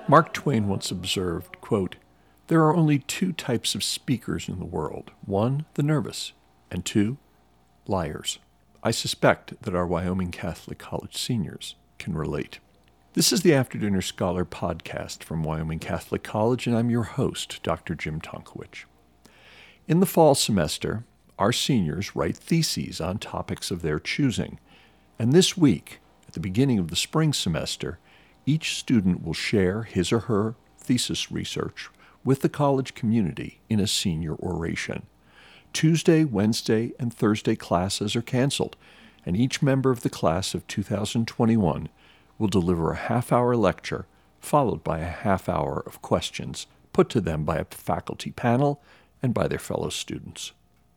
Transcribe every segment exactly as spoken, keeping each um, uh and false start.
Mark Twain once observed, quote, "There are only two types of speakers in the world. One, the nervous, and two, liars." I suspect that our Wyoming Catholic College seniors can relate. This is the After-Dinner Scholar podcast from Wyoming Catholic College, and I'm your host, Doctor Jim Tonkowich. In the fall semester, our seniors write theses on topics of their choosing. And this week, at the beginning of the spring semester, each student will share his or her thesis research with the college community in a senior oration. Tuesday, Wednesday, and Thursday classes are canceled, and each member of the class of two thousand twenty-one will deliver a half-hour lecture followed by a half hour of questions put to them by a faculty panel and by their fellow students.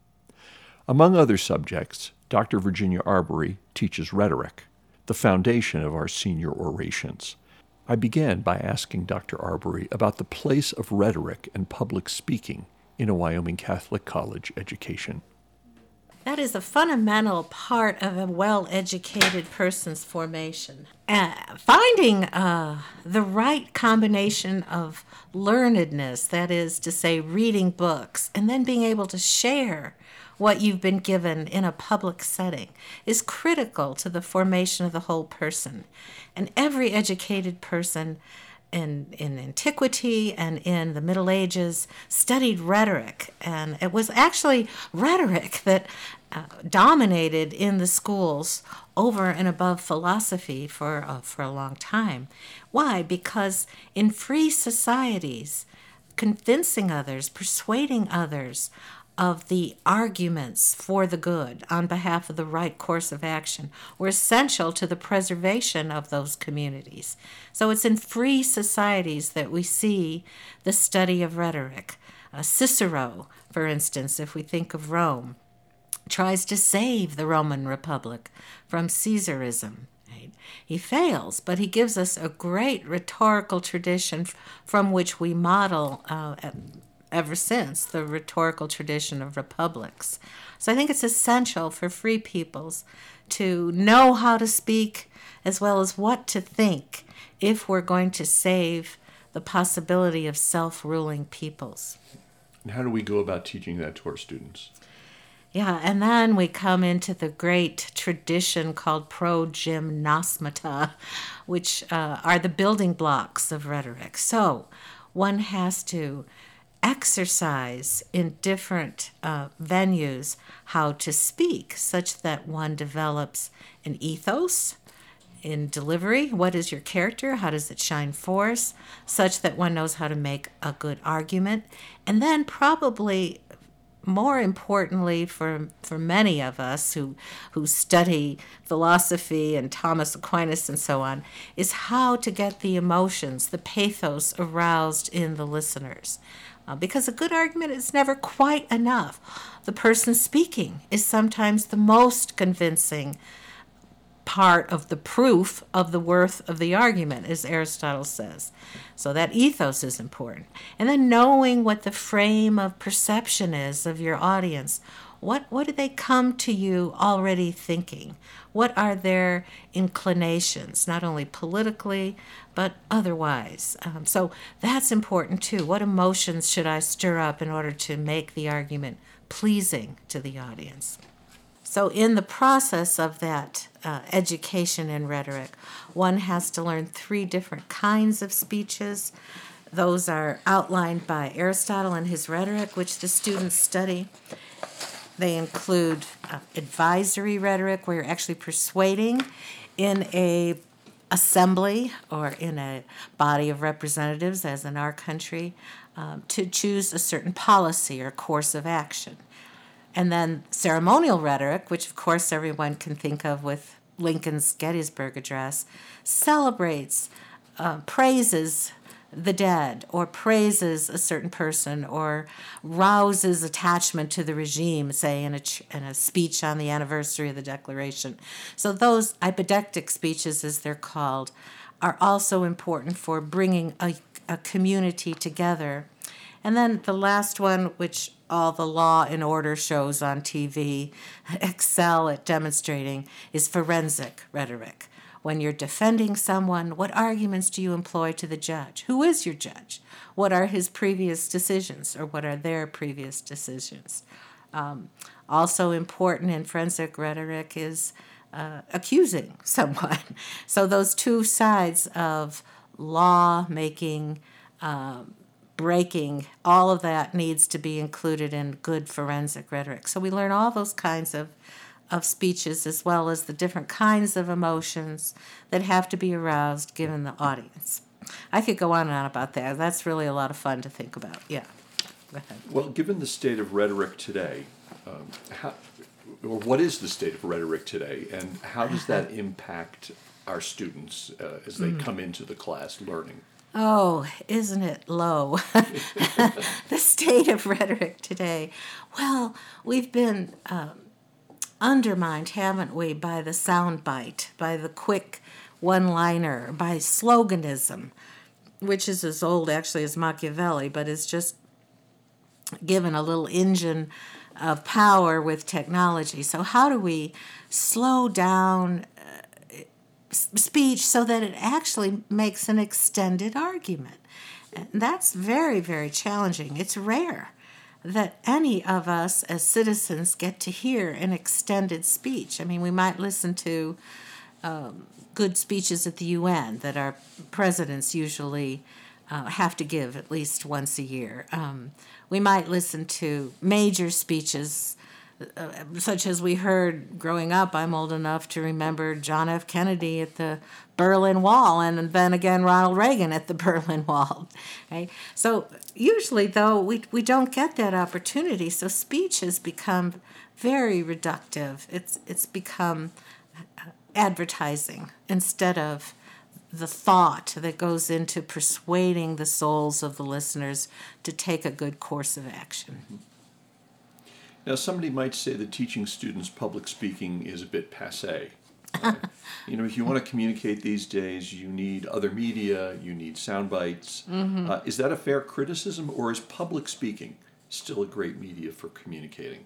Among other subjects, Doctor Virginia Arbery teaches rhetoric, the foundation of our senior orations. I began by asking Doctor Arbery about the place of rhetoric and public speaking in a Wyoming Catholic College education. That is a fundamental part of a well-educated person's formation. Uh, finding uh, the right combination of learnedness, that is to say, reading books, and then being able to share what you've been given in a public setting, is critical to the formation of the whole person. And every educated person in, in antiquity and in the Middle Ages studied rhetoric. And it was actually rhetoric that uh, dominated in the schools over and above philosophy for, uh, for a long time. Why? Because in free societies, convincing others, persuading others of the arguments for the good on behalf of the right course of action were essential to the preservation of those communities. So it's in free societies that we see the study of rhetoric. Uh, Cicero, for instance, if we think of Rome, tries to save the Roman Republic from Caesarism. Right? He fails, but he gives us a great rhetorical tradition from which we model uh, at, ever since, the rhetorical tradition of republics. So I think it's essential for free peoples to know how to speak as well as what to think if we're going to save the possibility of self-ruling peoples. And how do we go about teaching that to our students? Yeah, and then we come into the great tradition called progymnosmata, which uh, are the building blocks of rhetoric. So one has to exercise in different uh, venues how to speak such that one develops an ethos in delivery. What is your character? How does it shine forth? Such that one knows how to make a good argument. And then probably more importantly for for many of us who who study philosophy and Thomas Aquinas and so on, is how to get the emotions, the pathos aroused in the listeners. Uh, because a good argument is never quite enough. The person speaking is sometimes the most convincing part of the proof of the worth of the argument, as Aristotle says. So that ethos is important. And then knowing what the frame of perception is of your audience. What what do they come to you already thinking? What are their inclinations, not only politically, but otherwise? Um, so that's important too. What emotions should I stir up in order to make the argument pleasing to the audience? So in the process of that uh, education in rhetoric, one has to learn three different kinds of speeches. Those are outlined by Aristotle in his Rhetoric, which the students study. They include uh, advisory rhetoric, where you're actually persuading in a assembly or in a body of representatives, as in our country, um, to choose a certain policy or course of action. And then ceremonial rhetoric, which of course everyone can think of with Lincoln's Gettysburg Address, celebrates, uh, praises the dead, or praises a certain person, or rouses attachment to the regime, say in a, ch- in a speech on the anniversary of the Declaration. So those ipodictic speeches, as they're called, are also important for bringing a, a community together. And then the last one, which all the Law and Order shows on T V excel at demonstrating, is forensic rhetoric, When you're defending someone, what arguments do you employ to the judge? Who is your judge? What are his previous decisions, or what are their previous decisions? Um, also important in forensic rhetoric is uh, accusing someone. So those two sides of law making, uh, breaking, all of that needs to be included in good forensic rhetoric. So we learn all those kinds of, of speeches, as well as the different kinds of emotions that have to be aroused given the audience. I could go on and on about that. That's really a lot of fun to think about. Yeah. Go ahead. Well, given the state of rhetoric today, um, how, or what is the state of rhetoric today, and how does that impact our students uh, as they mm. come into the class learning? Oh, isn't it low? The state of rhetoric today. Well, we've been um, undermined, haven't we, by the soundbite, by the quick one-liner, by sloganism, which is as old actually as Machiavelli, but is just given a little engine of power with technology. So how do we slow down uh, speech so that it actually makes an extended argument? And that's very, very challenging. It's rare that any of us as citizens get to hear an extended speech. I mean, we might listen to um, good speeches at the U N that our presidents usually uh, have to give at least once a year. Um, we might listen to major speeches, uh, such as we heard growing up. I'm old enough to remember John F. Kennedy at the Berlin Wall, and then again Ronald Reagan at the Berlin Wall. Right? So usually, though, we, we don't get that opportunity. So speech has become very reductive. It's it's become advertising instead of the thought that goes into persuading the souls of the listeners to take a good course of action. Mm-hmm. Now, somebody might say that teaching students public speaking is a bit passé. Uh, you know, if you want to communicate these days, you need other media, you need sound bites. Mm-hmm. Uh, is that a fair criticism, or is public speaking still a great media for communicating?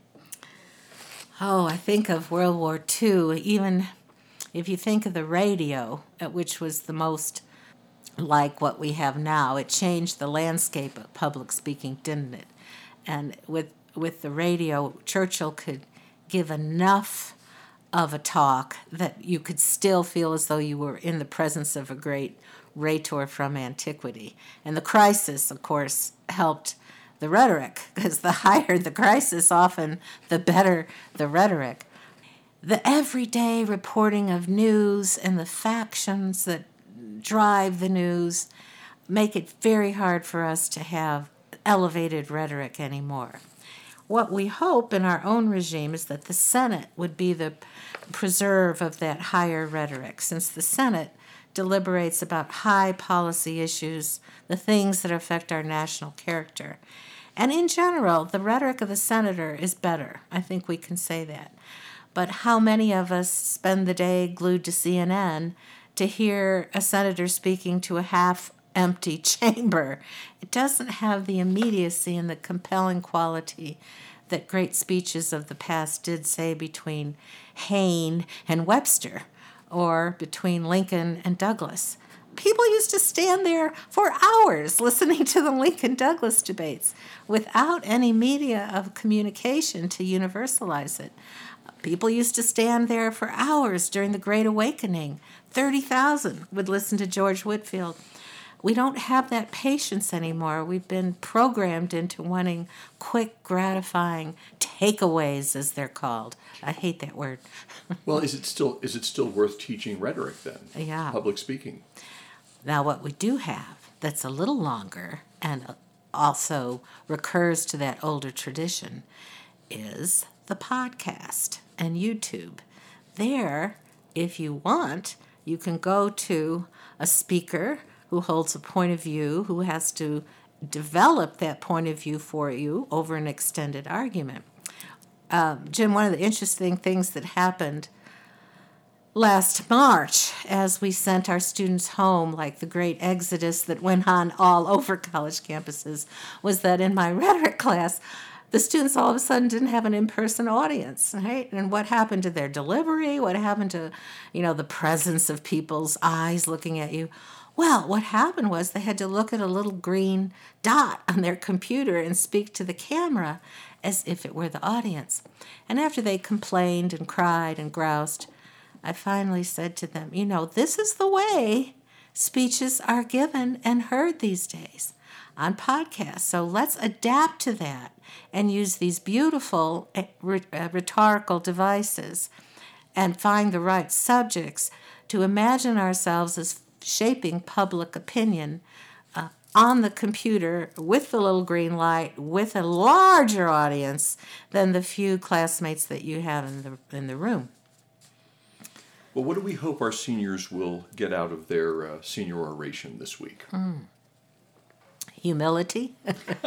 Oh, I think of World War Two, even if you think of the radio, which was the most like what we have now, it changed the landscape of public speaking, didn't it? And with with the radio, Churchill could give enough of a talk that you could still feel as though you were in the presence of a great rhetor from antiquity. And the crisis, of course, helped the rhetoric, because the higher the crisis, often the better the rhetoric. The everyday reporting of news and the factions that drive the news make it very hard for us to have elevated rhetoric anymore. What we hope in our own regime is that the Senate would be the preserve of that higher rhetoric, since the Senate deliberates about high policy issues, the things that affect our national character. And in general, the rhetoric of the senator is better. I think we can say that. But how many of us spend the day glued to C N N to hear a senator speaking to a half-empty chamber? It doesn't have the immediacy and the compelling quality that great speeches of the past did, say, between Hayne and Webster, or between Lincoln and Douglas. People used to stand there for hours listening to the Lincoln-Douglas debates without any media of communication to universalize it. People used to stand there for hours during the Great Awakening. thirty thousand would listen to George Whitefield. We don't have that patience anymore. We've been programmed into wanting quick, gratifying takeaways, as they're called. I hate that word. Well, is it still is it still worth teaching rhetoric then? Yeah. Public speaking. Now, what we do have that's a little longer and also recurs to that older tradition is the podcast and YouTube. There, if you want, you can go to a speaker who holds a point of view, who has to develop that point of view for you over an extended argument. Um, Jim, one of the interesting things that happened last March, as we sent our students home, like the great exodus that went on all over college campuses, was that in my rhetoric class, the students all of a sudden didn't have an in-person audience, right? And what happened to their delivery? What happened to, you know, the presence of people's eyes looking at you? Well, what happened was they had to look at a little green dot on their computer and speak to the camera as if it were the audience. And after they complained and cried and groused, I finally said to them, you know, this is the way speeches are given and heard these days on podcasts. So let's adapt to that and use these beautiful rhetorical devices and find the right subjects to imagine ourselves as shaping public opinion uh, on the computer with the little green light with a larger audience than the few classmates that you have in the in the room. Well, what do we hope our seniors will get out of their uh, senior oration this week? Mm. Humility.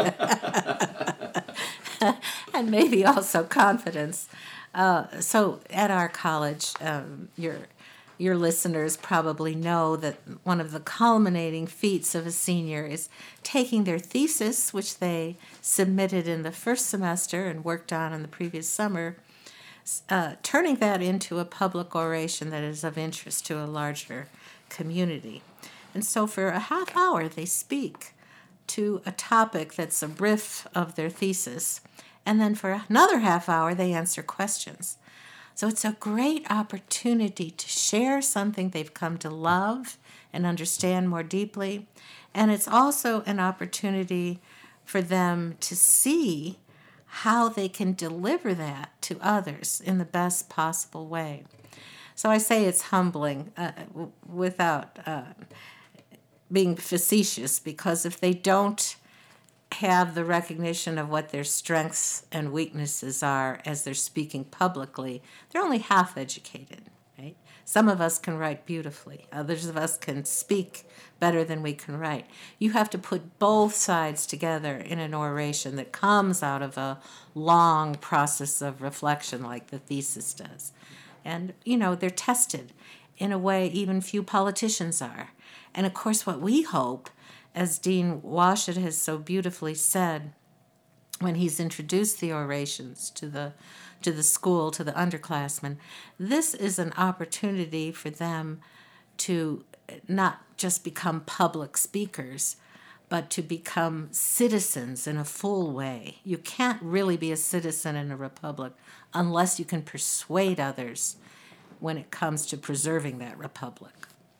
And maybe also confidence. Uh, so at our college, um, your your listeners probably know that one of the culminating feats of a senior is taking their thesis, which they submitted in the first semester and worked on in the previous summer, uh, turning that into a public oration that is of interest to a larger community. And so for a half hour, they speak to a topic that's a riff of their thesis. And then for another half hour, they answer questions. So it's a great opportunity to share something they've come to love and understand more deeply. And it's also an opportunity for them to see how they can deliver that to others in the best possible way. So I say it's humbling uh, w- without uh, being facetious, because if they don't have the recognition of what their strengths and weaknesses are as they're speaking publicly, they're only half educated, right? Some of us can write beautifully. Others of us can speak better than we can write. You have to put both sides together in an oration that comes out of a long process of reflection like the thesis does. And, you know, they're tested in a way even few politicians are. And, of course, what we hope, as Dean Washut has so beautifully said when he's introduced the orations to the to the school, to the underclassmen, this is an opportunity for them to not just become public speakers, but to become citizens in a full way. You can't really be a citizen in a republic unless you can persuade others when it comes to preserving that republic.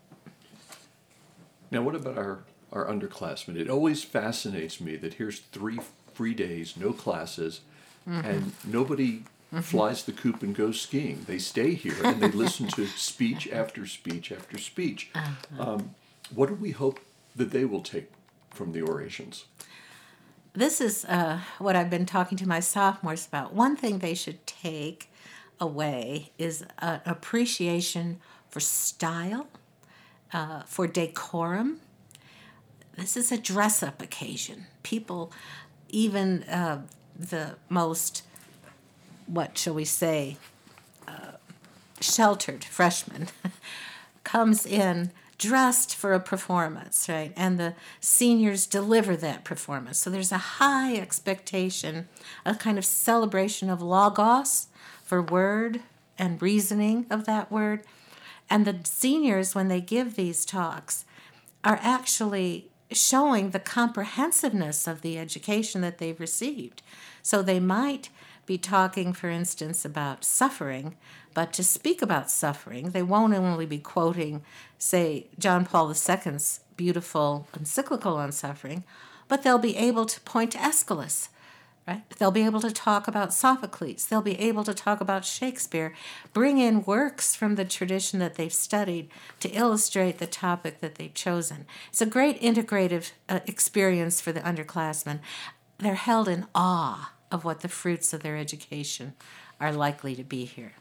Now, what about our our underclassmen? It always fascinates me that here's three free days, no classes, mm-hmm. and nobody mm-hmm. flies the coop and goes skiing. They stay here and they listen to speech after speech after speech. Uh-huh. Um, what do we hope that they will take from the orations? This is uh, what I've been talking to my sophomores about. One thing they should take away is an appreciation for style, uh, for decorum. This is a dress-up occasion. People, even uh, the most, what shall we say, uh, sheltered freshman comes in dressed for a performance, right? And the seniors deliver that performance. So there's a high expectation, a kind of celebration of logos for word and reasoning of that word. And the seniors, when they give these talks, are actually showing the comprehensiveness of the education that they've received. So they might be talking, for instance, about suffering, but to speak about suffering, they won't only be quoting, say, John Paul the Second's beautiful encyclical on suffering, but they'll be able to point to Aeschylus, right? They'll be able to talk about Sophocles. They'll be able to talk about Shakespeare, bring in works from the tradition that they've studied to illustrate the topic that they've chosen. It's a great integrative uh, experience for the underclassmen. They're held in awe of what the fruits of their education are likely to be here.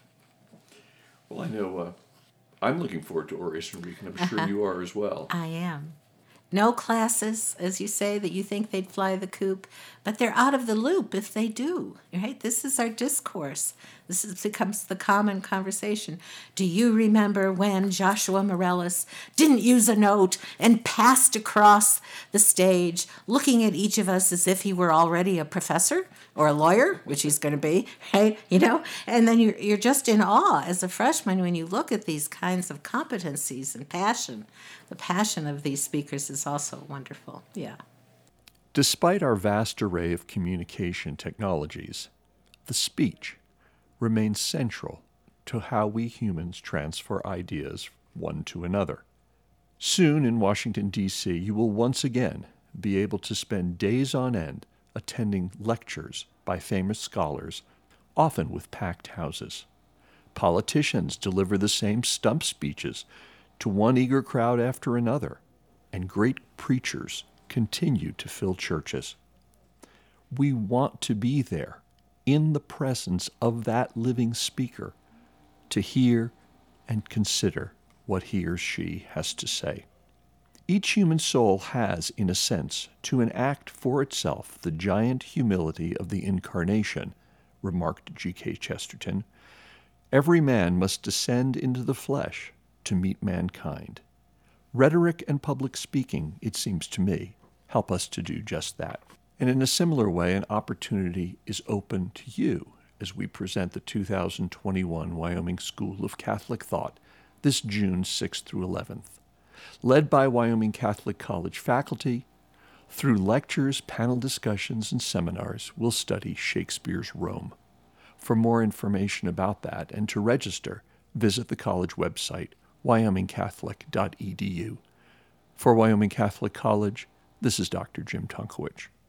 Well, I know uh, I'm looking forward to Oration Week, and I'm sure uh-huh. you are as well. I am. No classes, as you say, that you think they'd fly the coop, but they're out of the loop if they do, right? This is our discourse. This is, becomes the common conversation. Do you remember when Joshua Morellis didn't use a note and passed across the stage, looking at each of us as if he were already a professor or a lawyer, which he's going to be, right? You know, and then you're you're just in awe as a freshman when you look at these kinds of competencies and passion. The passion of these speakers is also wonderful. Yeah. Despite our vast array of communication technologies, the speech remains central to how we humans transfer ideas one to another. Soon in Washington, D C, you will once again be able to spend days on end attending lectures by famous scholars, often with packed houses. Politicians deliver the same stump speeches to one eager crowd after another, and great preachers continue to fill churches. We want to be there, in the presence of that living speaker, to hear and consider what he or she has to say. Each human soul has, in a sense, to enact for itself the giant humility of the incarnation, remarked G K Chesterton. Every man must descend into the flesh to meet mankind. Rhetoric and public speaking, it seems to me, help us to do just that. And in a similar way, an opportunity is open to you as we present the two thousand twenty-one Wyoming School of Catholic Thought this June sixth through eleventh. Led by Wyoming Catholic College faculty, through lectures, panel discussions, and seminars, we'll study Shakespeare's Rome. For more information about that and to register, visit the college website, wyoming catholic dot e d u. For Wyoming Catholic College, this is Doctor Jim Tunkowich.